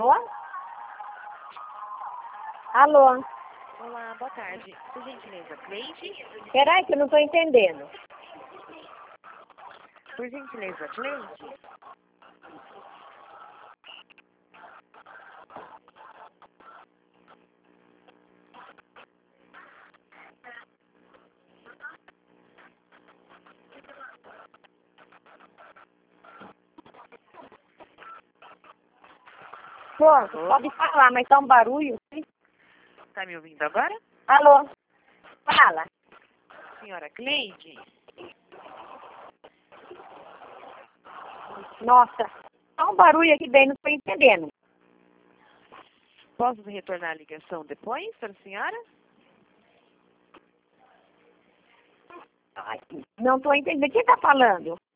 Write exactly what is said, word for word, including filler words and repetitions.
Alô? Alô? Olá, boa tarde. Por gentileza, Cleide? Peraí que eu não tô entendendo. Por gentileza, Cleide? Pronto, pode falar, mas tá um barulho. Tá me ouvindo agora? Alô? Fala. Senhora Cleide? Nossa, tá um barulho aqui bem, não tô entendendo. Posso retornar a ligação depois para a senhora? Ai, não tô entendendo. Quem tá falando?